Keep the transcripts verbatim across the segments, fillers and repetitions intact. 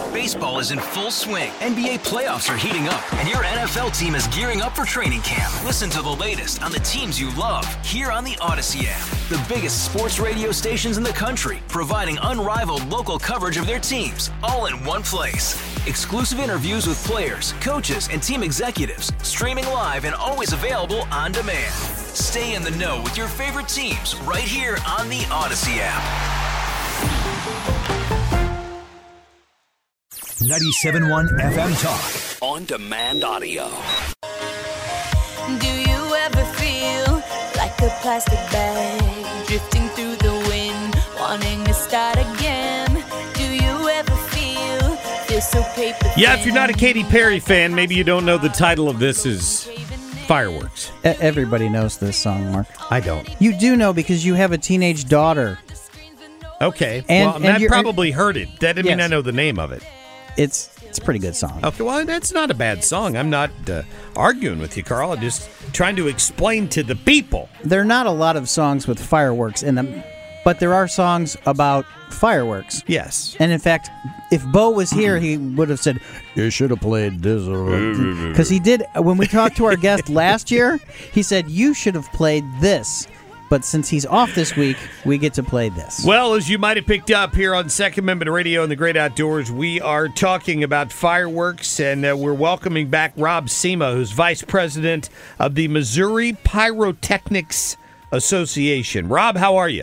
Baseball is in full swing. N B A playoffs are heating up, and your N F L team is gearing up for training camp. Listen to the latest on the teams you love here on the Odyssey app. The biggest sports radio stations in the country, providing unrivaled local coverage of their teams, all in one place. Exclusive interviews with players, coaches, and team executives, streaming live and always available on demand. Stay in the know with your favorite teams right here on the Odyssey app. ninety-seven point one F M Talk. On demand audio. Do you ever feel like a plastic bag drifting through the wind, wanting to start again? Do you ever feel feel so paper thin? Yeah, if you're not a Katy Perry fan, maybe you don't know the title of this is Fireworks. E- Everybody knows this song, Mark. I don't. You do know because you have a teenage daughter. Okay. And- well, and Matt you're- probably heard it. That doesn't mean Yes. I know the name of it. It's it's a pretty good song. Okay, well, that's not a bad song. I'm not uh, arguing with you, Carl. I'm just trying to explain to the people. There are not a lot of songs with fireworks in them, but there are songs about fireworks. Yes. And in fact, if Bo was here, he would have said, "You should have played this." Because he did. When we talked to our guest last year, he said, "You should have played this." But since he's off this week, we get to play this. Well, as you might have picked up here on Second Amendment Radio and the Great Outdoors, we are talking about fireworks, and uh, we're welcoming back Rob Cima, who's Vice President of the Missouri Pyrotechnics Association. Rob, how are you?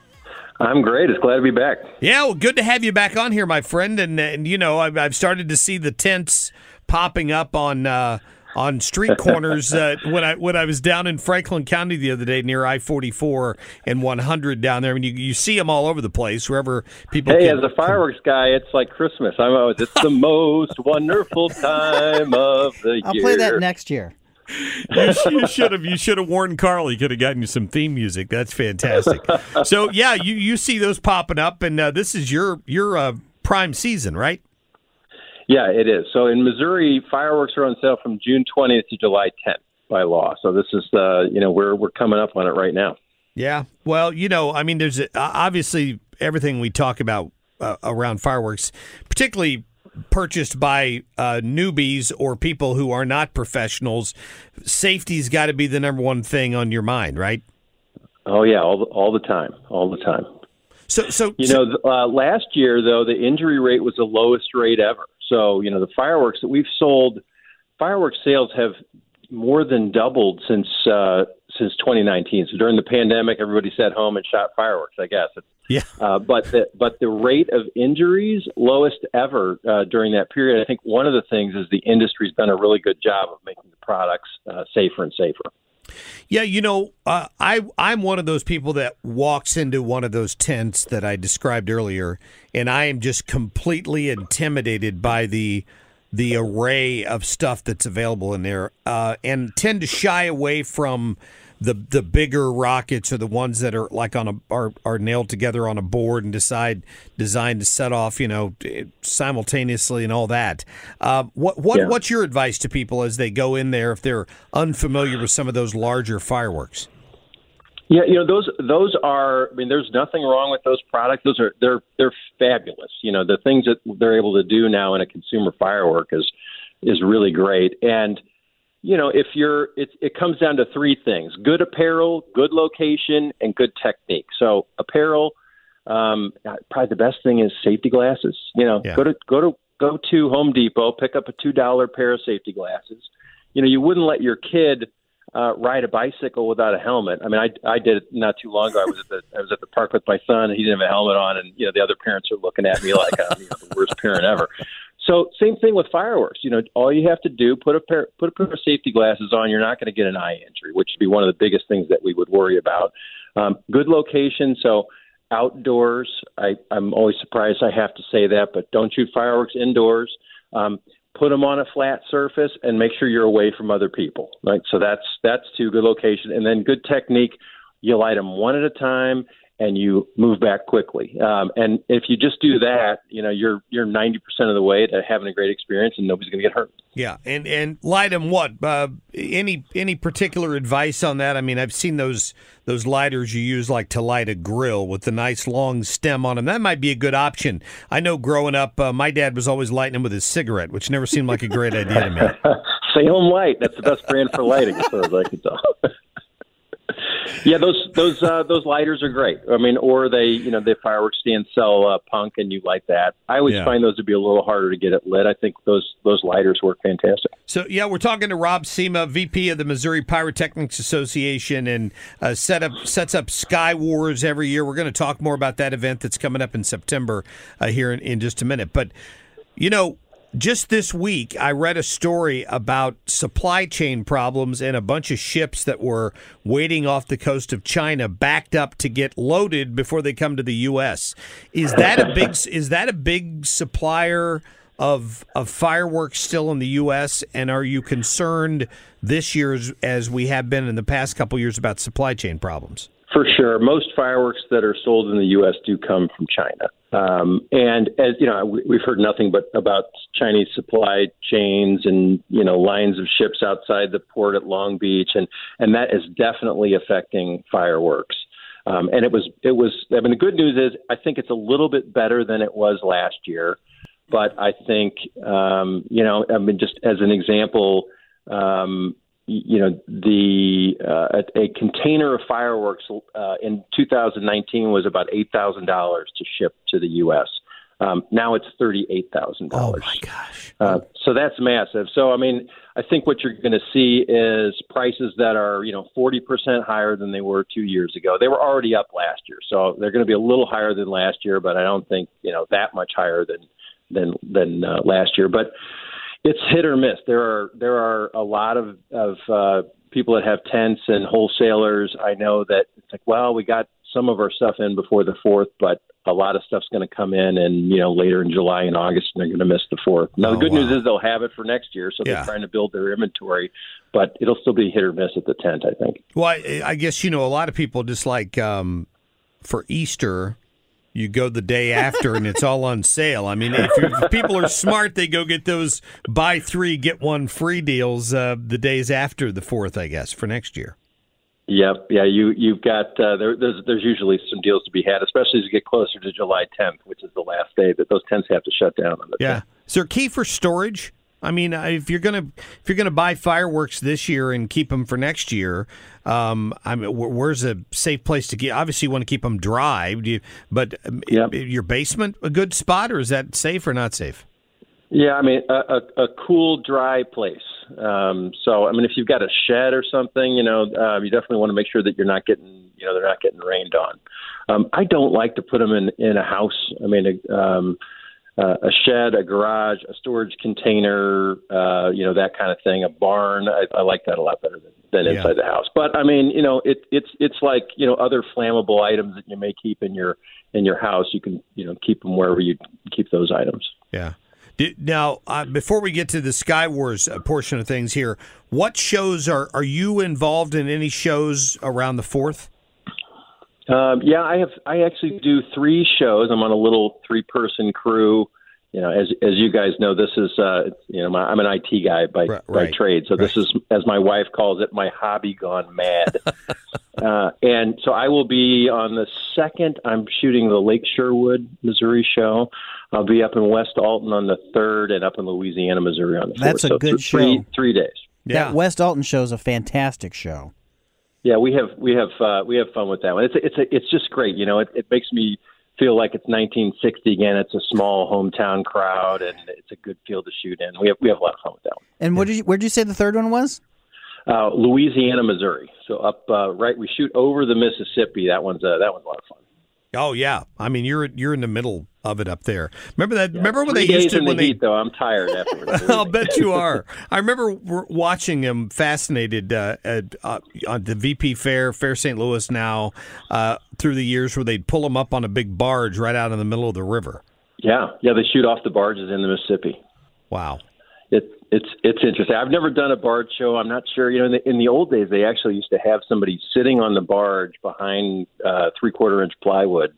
I'm great. It's glad to be back. Yeah, well, good to have you back on here, my friend. And, and you know, I've, I've started to see the tents popping up on uh, on street corners. Uh, when I when I was down in Franklin County the other day near I forty-four and one hundred down there, I mean, you, you see them all over the place, wherever people Hey, can, as a fireworks guy, it's like Christmas. I'm always, it's the most wonderful time of the I'll year. play that next year. You, sh- you should have. You should have warned Carl. He could have gotten you some theme music. That's fantastic. So yeah, you, you see those popping up, and uh, this is your your uh, prime season, right? Yeah, it is. So in Missouri, fireworks are on sale from June twentieth to July tenth by law. So this is, uh, you know, we're we're coming up on it right now. Yeah. Well, you know, I mean, there's uh, obviously everything we talk about uh, around fireworks, particularly purchased by uh, newbies or people who are not professionals. Safety's got to be the number one thing on your mind, right? Oh yeah, all the, all the time, all the time. So, so you know, uh, last year though, the injury rate was the lowest rate ever. So, you know, the fireworks that we've sold, fireworks sales have more than doubled since uh, since twenty nineteen. So during the pandemic, everybody sat home and shot fireworks, I guess. Yeah. Uh, but the but the rate of injuries, lowest ever uh, during that period. I think one of the things is the industry's done a really good job of making the products uh, safer and safer. Yeah, you know, uh, I, I'm one of those people that walks into one of those tents that I described earlier, and I am just completely intimidated by the the array of stuff that's available in there, uh, and tend to shy away from the the bigger rockets or the ones that are like on a are, are nailed together on a board and decide designed to set off, you know, simultaneously and all that. Uh, what what Yeah. what's your advice to people as they go in there if they're unfamiliar with some of those larger fireworks? Yeah, you know, those those are. I mean, there's nothing wrong with those products. Those are they're they're fabulous. You know, the things that they're able to do now in a consumer firework is is really great. And you know, if you're, it, it comes down to three things: good apparel, good location, and good technique. So apparel, um, probably the best thing is safety glasses. You know, Yeah. go to go to go to Home Depot, pick up a two dollar pair of safety glasses. You know, you wouldn't let your kid uh, ride a bicycle without a helmet. I mean, I I did it not too long ago. I was at the I was at the park with my son, and he didn't have a helmet on, and you know, the other parents are looking at me like I'm you know, the worst parent ever. So same thing with fireworks. You know, all you have to do, put a pair, put a pair of safety glasses on. You're not going to get an eye injury, which would be one of the biggest things that we would worry about. Um, good location. So outdoors, I, I'm always surprised I have to say that, but don't shoot fireworks indoors. Um, put them on a flat surface and make sure you're away from other people. Right. So that's, that's two, good location. And then good technique. You light them one at a time and you move back quickly. Um, and if you just do that, you know, you're you're ninety percent of the way to having a great experience, and nobody's going to get hurt. Yeah, and and light them what? Uh, any any particular advice on that? I mean, I've seen those those lighters you use like to light a grill with the nice long stem on them. That might be a good option. I know growing up, uh, my dad was always lighting them with his cigarette, which never seemed like a great idea to me. Salem Light, that's the best brand for lighting, as far as I can tell. Yeah, those those uh, those lighters are great. I mean, or they, you know, they fireworks stand sell uh, punk, and you light that. I always Yeah. find those to be a little harder to get it lit. I think those those lighters work fantastic. So, yeah, we're talking to Rob Sema, V P of the Missouri Pyrotechnics Association, and uh, set up sets up Sky Wars every year. We're going to talk more about that event that's coming up in September uh, here in, in just a minute. But, you know, just this week, I read a story about supply chain problems and a bunch of ships that were waiting off the coast of China, backed up to get loaded before they come to the U S. Is that a big is that a big supplier of of fireworks still in the U S? And are you concerned this year, as, as we have been in the past couple years, about supply chain problems? For sure. Most fireworks that are sold in the U S do come from China. Um, and as you know, we, we've heard nothing but about Chinese supply chains and, you know, lines of ships outside the port at Long Beach. And, and that is definitely affecting fireworks. Um, and it was, it was, I mean, the good news is I think it's a little bit better than it was last year. But I think, um, you know, I mean, just as an example, um, you know, the uh, a, a container of fireworks uh, in two thousand nineteen was about eight thousand dollars to ship to the U S. Um, now it's thirty-eight thousand dollars. Oh, my gosh. Uh, so that's massive. So, I mean, I think what you're going to see is prices that are, you know, forty percent higher than they were two years ago. They were already up last year. So they're going to be a little higher than last year, but I don't think, you know, that much higher than than, than uh, last year. But it's hit or miss. There are there are a lot of of uh, people that have tents and wholesalers. I know that it's like, well, we got some of our stuff in before the fourth, but a lot of stuff's going to come in, and you know, later in July and August, and they're going to miss the fourth. Now, Oh, the good wow. news is they'll have it for next year, so Yeah. they're trying to build their inventory, but it'll still be hit or miss at the tent, I think. Well, I, I guess, you know, a lot of people just like um, for Easter, you go the day after and it's all on sale. I mean, if, if people are smart, they go get those buy three, get one free deals uh, the days after the fourth, I guess, for next year. Yep, yeah, you you've got uh, there, there's there's usually some deals to be had, especially as you get closer to July tenth, which is the last day that those tents have to shut down on the Yeah. tenth. Is there a key for storage? I mean, uh, if you're gonna if you're gonna buy fireworks this year and keep them for next year, um, I mean, wh- where's a safe place to get? Obviously, you want to keep them dry, do you, but um, Yep. i- your basement a good spot, or is that safe or not safe? Yeah, I mean, a, a, a cool, dry place. Um, so, I mean, if you've got a shed or something, you know, uh, you definitely want to make sure that you're not getting, you know, they're not getting rained on. Um, I don't like to put them in, in a house. I mean, a, um, uh, a shed, a garage, a storage container, uh, you know, that kind of thing, a barn. I, I like that a lot better than, than Yeah. inside the house. But, I mean, you know, it, it's it's like, you know, other flammable items that you may keep in your in your house. You can, you know, keep them wherever you keep those items. Yeah. Do- Now, uh, before we get to the Sky Wars uh, portion of things here, what shows are are you involved in? Any shows around the fourth? Um, yeah, I have. I actually do three shows. I'm on a little three-person crew. You know, as as you guys know, this is uh, you know, my, I'm an I T guy by Right, by right, trade. So this right. is, as my wife calls it, my hobby gone mad. uh, and so I will be on the second. I'm shooting the Lake Sherwood, Missouri show. I'll be up in West Alton on the third, and up in Louisiana, Missouri on the fourth. That's a so good th- three, show. Three days. Yeah. That West Alton show is a fantastic show. Yeah, we have we have uh, we have fun with that one. It's a, it's a, it's just great. You know, it, it makes me feel like it's nineteen sixty again. It's a small hometown crowd, and it's a good field to shoot in. We have we have a lot of fun with that one. And what did you, where did you say the third one was? Uh, Louisiana, Missouri. So up uh, right, we shoot over the Mississippi. That one's uh, that one's a lot of fun. Oh yeah, I mean you're you're in the middle of it up there. Remember that? Remember when Three they used days to in when the they heat, though. I'm tired afterwards. I'll bet you are. I remember w- watching him fascinated uh, at, uh, on the V P Fair, Fair Saint Louis now, uh, through the years where they'd pull him up on a big barge right out in the middle of the river. Yeah, yeah. They shoot off the barges in the Mississippi. Wow. It's it's it's interesting. I've never done a barge show. I'm not sure. You know, in the, in the old days, they actually used to have somebody sitting on the barge behind uh, three quarter inch plywood,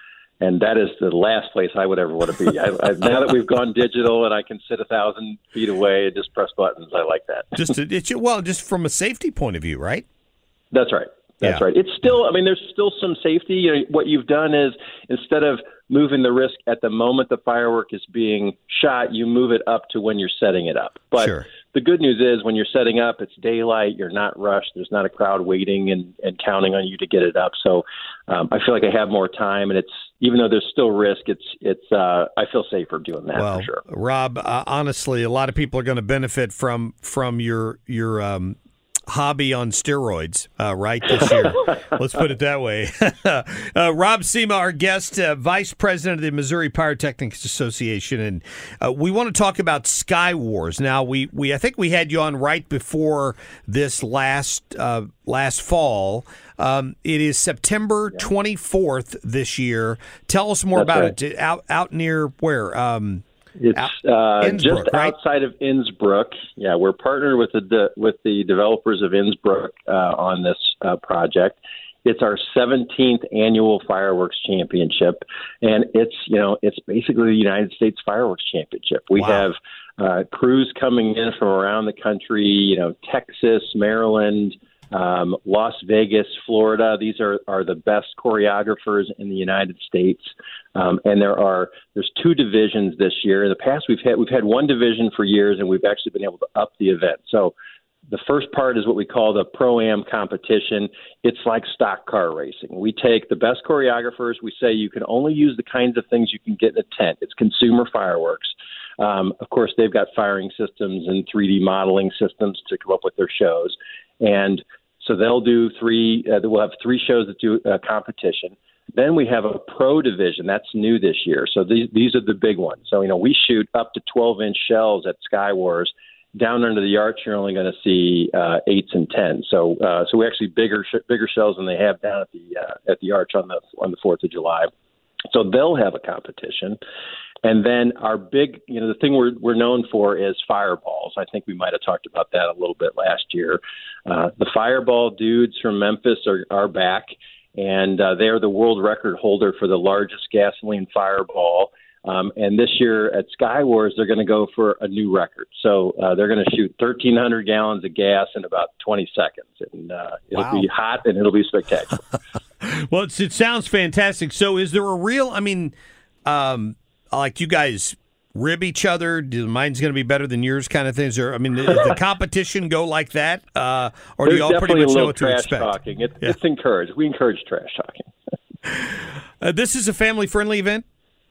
and that is the last place I would ever want to be. I, I, now that we've gone digital and I can sit a thousand feet away and just press buttons, I like that. Just to, it's, well, just from a safety point of view, right? That's right. That's yeah. right. It's still, I mean, there's still some safety. You know, what you've done is instead of moving the risk at the moment the firework is being shot, you move it up to when you're setting it up. But sure. the good news is when you're setting up, it's daylight, you're not rushed, there's not a crowd waiting and, and counting on you to get it up. So um, I feel like I have more time, and it's, even though there's still risk, it's, it's, uh, I feel safer doing that well, for sure. Rob, uh, honestly, a lot of people are going to benefit from, from your, your, um, hobby on steroids, uh, right, this year. Let's put it that way. uh, Rob Cima, our guest, uh, Vice President of the Missouri Pyrotechnics Association, and uh, we want to talk about Sky Wars. Now, we, we I think we had you on right before this last uh, last fall. Um, it is September twenty-fourth this year. Tell us more That's about right. it. Out out near where? Um, It's uh, Innsbruck, just right? outside of Innsbruck. Yeah, we're partnered with the de- with the developers of Innsbruck uh, on this uh, project. It's our seventeenth annual fireworks championship, and it's you know it's basically the United States Fireworks Championship. We Wow. have uh, crews coming in from around the country. You know, Texas, Maryland. Um, Las Vegas, Florida. These are, are the best choreographers in the United States, um, and there are there's two divisions this year. In the past, we've had we've had one division for years, and we've actually been able to up the event. So, the first part is what we call the Pro-Am competition. It's like stock car racing. We take the best choreographers. We say you can only use the kinds of things you can get in a tent. It's consumer fireworks. Um, of course, they've got firing systems and three D modeling systems to come up with their shows, and so they'll do three. Uh, we'll have three shows that do a competition. Then we have a pro division that's new this year. So these these are the big ones. So you know we shoot up to twelve inch shells at Sky Wars. Down under the arch, you're only going to see uh, eights and tens. So uh, so we actually bigger sh- bigger shells than they have down at the uh, at the arch on the on the Fourth of July. So they'll have a competition. And then our big, you know, the thing we're we're known for is fireballs. I think we might have talked about that a little bit last year. Uh, the fireball dudes from Memphis are, are back, and uh, they are the world record holder for the largest gasoline fireball. Um, and this year at Sky Wars, they're going to go for a new record. So uh, they're going to shoot thirteen hundred gallons of gas in about twenty seconds. And uh, it'll Wow. be hot, and it'll be spectacular. Well, it's, it sounds fantastic. So is there a real, I mean, um, like you guys rib each other? Do mine's going to be better than yours kind of things? Or, I mean, does the competition go like that? Uh, or do There's you all pretty definitely much a know little what to trash expect? talking. It, Yeah. It's encouraged. We encourage trash talking. Uh, this is a family-friendly event?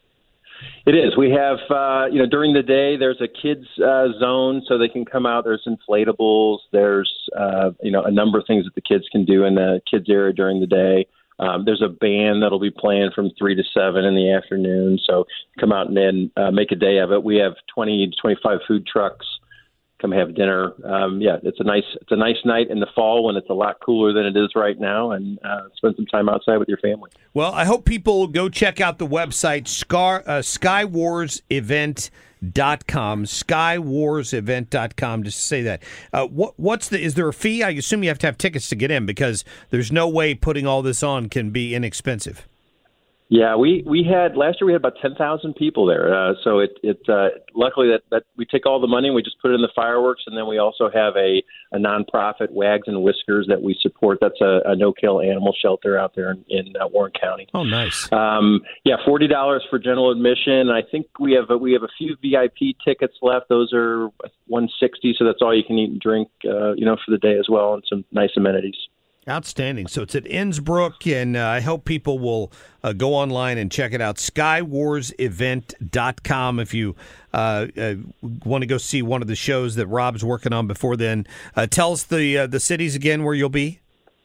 It is. We have, uh, you know, during the day, there's a kids uh, zone so they can come out. There's inflatables. There's, uh, you know, a number of things that the kids can do in the kids area during the day. Um, there's a band that'll be playing from three to seven in the afternoon. So come out and then uh, make a day of it. We have twenty to twenty-five food trucks. Come have dinner. Um, yeah, it's a nice it's a nice night in the fall when it's a lot cooler than it is right now, and uh, spend some time outside with your family. Well, I hope people go check out the website, Scar, uh, sky wars event dot com, sky wars event dot com, just to say that. Uh, what, what's the, is there a fee? I assume you have to have tickets to get in because there's no way putting all this on can be inexpensive. Yeah, we, we had last year we had about ten thousand people there. Uh, so it it uh, luckily that, that we take all the money and we just put it in the fireworks, and then we also have a, a nonprofit, Wags and Whiskers, that we support. That's a, a no-kill animal shelter out there in, in uh, Warren County. Oh, nice. Um, yeah, forty dollars for general admission. I think we have a, we have a few V I P tickets left. Those are one sixty, so that's all you can eat and drink, uh, you know, for the day as well, and some nice amenities. Outstanding. So it's at Innsbruck, and uh, I hope people will uh, go online and check it out, sky wars event dot com, if you uh, uh, want to go see one of the shows that Rob's working on before then. Uh, tell us the uh, the cities again where you'll be.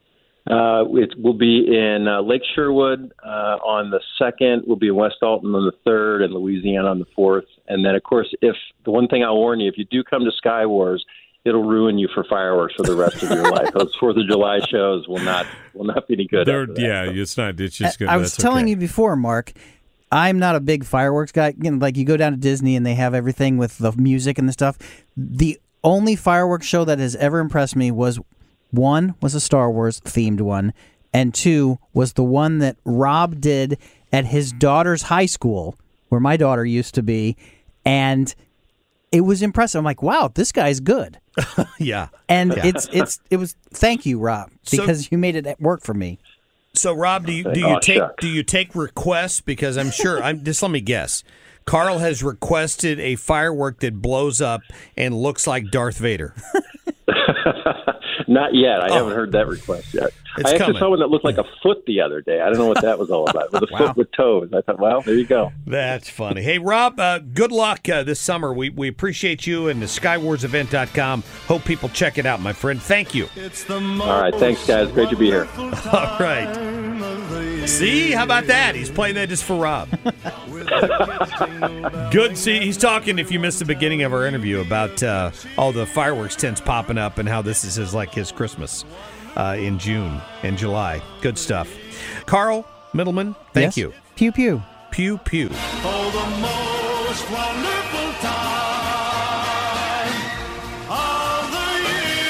Uh, it will be in uh, Lake Sherwood uh, on the second. We'll be in West Alton on the third, and Louisiana on the fourth. And then, of course, if the one thing I'll warn you, if you do come to Sky Wars, it'll ruin you for fireworks for the rest of your life. Those Fourth of July shows will not will not be any good. They're, after that, yeah, so. it's not. It's just good. I was That's telling okay. you before, Mark, I'm not a big fireworks guy. You know, like you go down to Disney and they have everything with the music and the stuff. The only fireworks show that has ever impressed me was one was a Star Wars themed one, and two was the one that Rob did at his daughter's high school, where my daughter used to be, and it was impressive. I'm like, wow, this guy's good. yeah, and yeah. it's it's it was. Thank you, Rob, because so, you made it work for me. So, Rob, do you do you oh, take shucks. do you take requests? Because I'm sure. I'm just let me guess. Carl has requested a firework that blows up and looks like Darth Vader. Not yet. I oh. haven't heard that request yet. It's I actually coming. saw one that looked like a foot the other day. I don't know what that was all about. With a wow. foot with toes. I thought, well, there you go. That's funny. Hey, Rob, uh, good luck uh, this summer. We we appreciate you and the skywars event dot com. Hope people check it out, my friend. Thank you. All right. Thanks, guys. Great to be here. All right. See, how about that? He's playing that just for Rob. Good. See, he's talking, if you missed the beginning of our interview, about uh, all the fireworks tents popping up and how this is his, like his Christmas uh, in June and July. Good stuff. Carl Middleman, thank yes. you. Pew, pew. Pew, pew. Oh, the most wonderful time of the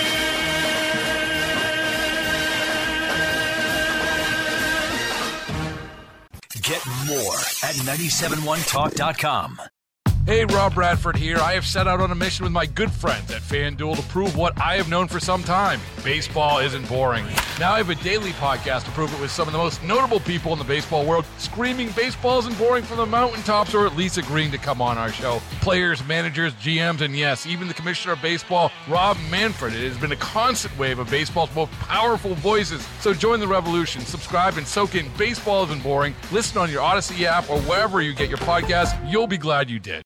year. Get more at nine seven one talk dot com. Hey, Rob Bradford here. I have set out on a mission with my good friends at FanDuel to prove what I have known for some time. Baseball isn't boring. Now I have a daily podcast to prove it with some of the most notable people in the baseball world, screaming baseball isn't boring from the mountaintops, or at least agreeing to come on our show. Players, managers, G Ms, and yes, even the commissioner of baseball, Rob Manfred. It has been a constant wave of baseball's most powerful voices. So join the revolution. Subscribe and soak in Baseball Isn't Boring. Listen on your Odyssey app or wherever you get your podcasts. You'll be glad you did.